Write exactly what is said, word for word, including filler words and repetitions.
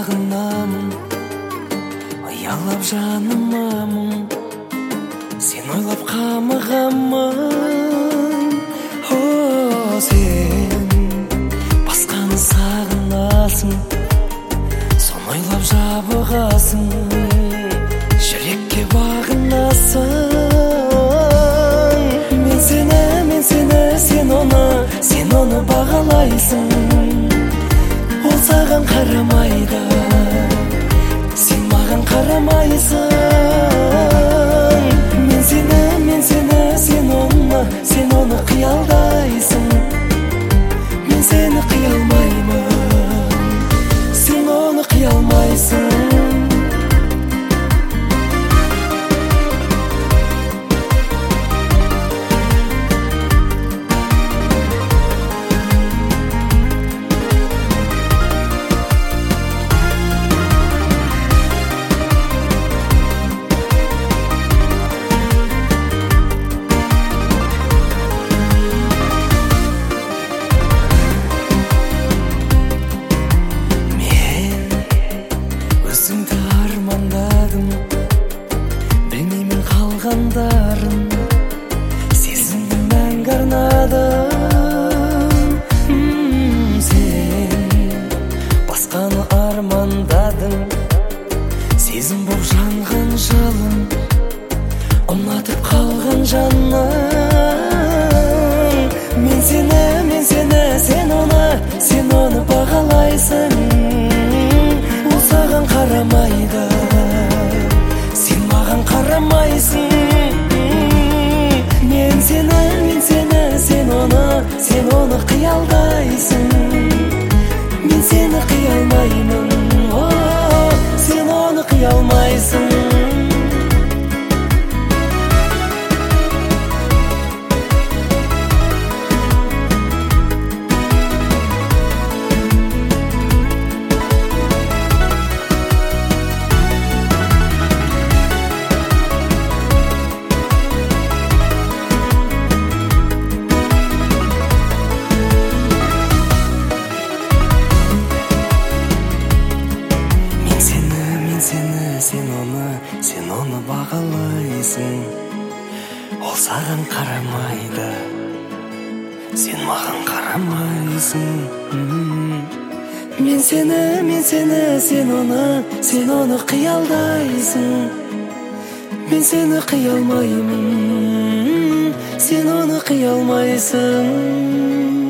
сағынамын, ұялап жаныма мұң, сен ойлап қамығамын. О, сен басқаны сағынасың, соны ойлап жабығасың, жүрекке бағынасың. Мен сені, мен сені, сен оны, сен оны бағалайсың. Ол саған қарамайды, сен маған қарамайсың. Мен сені, мен сені, сен оны, сен оны қиялдайсың. Мен сені қиялмаймын, сен оны қиялмайсың. Өзіңді армандадым, білмеймін қалғандарын, сезімді мәңгі арнадым. Сен басқаны армандадың, сезім боп жанған жалын, ұнатып қалған жанның. Мен сені, мен сені, сен оны, сен оны бағалайсың. Ол саған қарамайды, сен маған қарамайсың. Мен сені, мен сені, сен оны, сен оны қиялдайсың. Мен сені қиялмаймын, о, сен оны қиялмайсың. Сен оны, сен оны бағалайсың. Ол саған қарамайды, сен маған қарамайсың. Мен сені, мен сені, сен оны, сен оны қиялдайсың. Мен сені қиялмаймын, сен оны қиялмайсың.